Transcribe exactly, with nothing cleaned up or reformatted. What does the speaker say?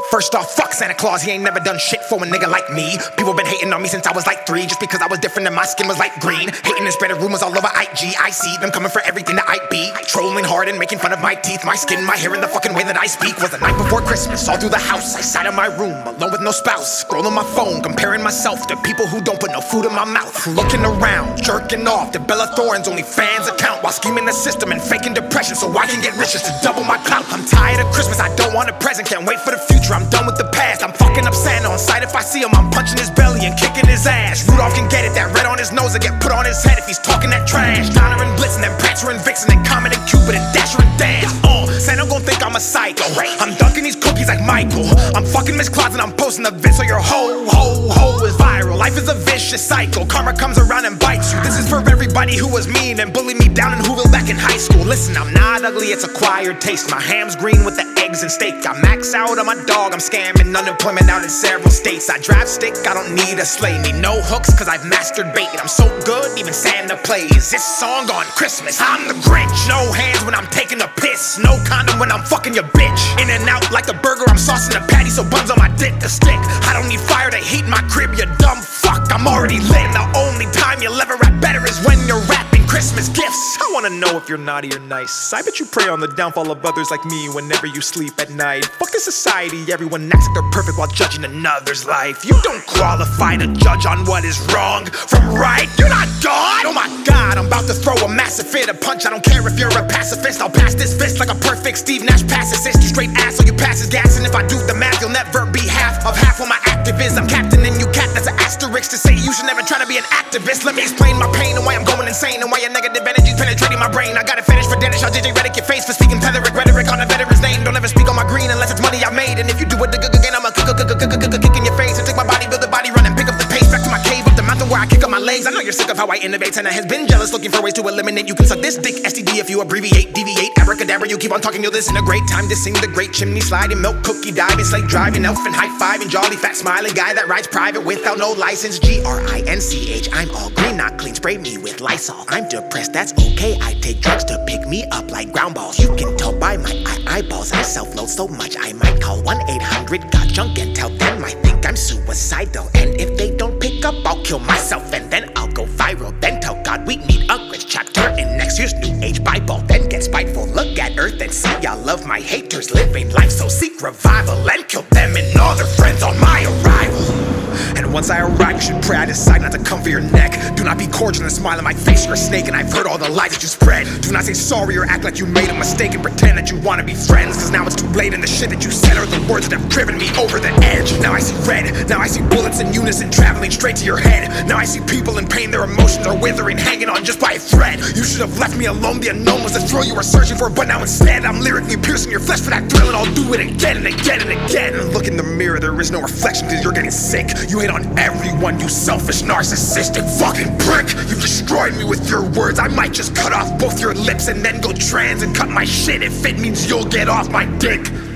First off, fuck Santa Claus, he ain't never done shit for a nigga like me. People been hating on me since I was like three, just because I was different and my skin was like green. Hating and spreading rumors all over I G. I see them coming for everything that I be. Trolling hard and making fun of my teeth, my skin, my hair, and the fucking way that I speak. Was the night before Christmas, all through the house. I sat in my room, alone with no spouse, scrolling my phone, comparing myself to people who don't put no food in my mouth. Looking around, jerking off to Bella Thorne's OnlyFans account, while scheming the system and faking depression so I can get rich just to double my clout. I'm tired of Christmas, I don't want a present, can't wait for the future, I'm done with the past. I'm fucking up Santa on sight, if I see him I'm punching his belly and kicking his ass. Rudolph can get it, that red on his nose will get put on his head if he's talking that trash. Donner and Blitzen and Prancer and Vixen and Comet and Cupid and Dasher and Dance. Uh, Santa gon' think I'm a psycho, I'm dunking these cookies like Michael. I'm fucking Miss Claus and I'm posting the vid so your ho, ho, ho is viral. Life is a vicious cycle, karma comes around and bites you. This is for everybody who was mean and bullied me down in Whoville back in high school. Listen, I'm not ugly, it's acquired taste. My ham's green with the eggs and steak. I max out on my dog, I'm scamming unemployment out in several states. I drive stick, I don't need a sleigh. Need no hooks, cause I've mastered bait. I'm so good, even Santa plays this song on Christmas. I'm the Grinch. No hands when I'm taking a piss. No condom when I'm fucking your bitch. In and out like a burger, I'm saucing a patty so buns on my dick to stick. I don't need fire to heat my crib, you dumb fuck. I'm already lit. The only time you'll ever rap better is when you're rapping Christmas gifts. I wanna know if you're naughty or nice. I bet you prey on the downfall of others like me whenever you sleep at night. Fuck this society, everyone acts like they're perfect while judging another's life. You don't qualify to judge on what is wrong from right. You're not God. Oh my God, I'm about to throw a massive fit, a punch. I don't care if you're a pacifist. I'll pass this fist like a perfect Steve Nash pass assist. You straight ass so you pass his gas. And if I do the math, you'll never be half of half what my active is. I'm captain and you cat, that's an asterisk to say you should never try to be an activist. Let me explain my pain and why I'm going insane and why your negative energy's penetrating my brain. I got a fetish for Dennis, I'll J J Redick your face for speaking Petherick rhetoric on a veteran's name. Don't ever speak on my green unless it's money I made. And if you do it again, I'm a kick in your face and take my body, build a body, run and pick up the pace. Back to my cave, up the mountain where I kick up my legs. I know you're sick of how I innovate. Santa has been jealous, looking for ways to eliminate. You can suck this dick, S T D, if you abbreviate, deviate, abracadabra. You keep on talking, you'll listen. A great time to sing the great chimney sliding, milk cookie diving, slate driving, elf and high fiving, jolly fat smiling guy that rides private without no license. G R I N C H. I'm all green, not clean. Spray me with Lysol. I'm depressed, that's okay. I take drugs to pick me up like ground balls. You can tell by my eye eyeballs. I self-load so much I might call one eight hundred got junk and tell them I think I'm suicidal. And if they don't pick up, I'll kill myself and then I'll go viral. Then tell God we need a Grinch chapter in next year's New Age Bible. Then get spiteful, look at Earth and see y'all love my haters living life. So seek revival and kill them and all their friends on my arrival. And once I arrive, you should pray I decide not to come for your neck. Do not be cordial and smile in my face, you're a snake. And I've heard all the lies that you spread. Do not say sorry or act like you made a mistake and pretend that you wanna be friends. Cause now it's too late and the shit that you said are the words that have driven me over the edge. Now I see red, now I see bullets in unison traveling straight to your head. Now I see people in pain, their emotions are withering, hanging on just by a thread. You should have left me alone, the unknown was the thrill you were searching for. But now instead, I'm lyrically piercing your flesh for that thrill. And I'll do it again and again and again. And look in the mirror, there is no reflection cause you're getting sick. You hate on everyone, you selfish, narcissistic fucking prick. You destroyed me with your words. I might just cut off both your lips and then go trans and cut my shit if it means you'll get off my dick.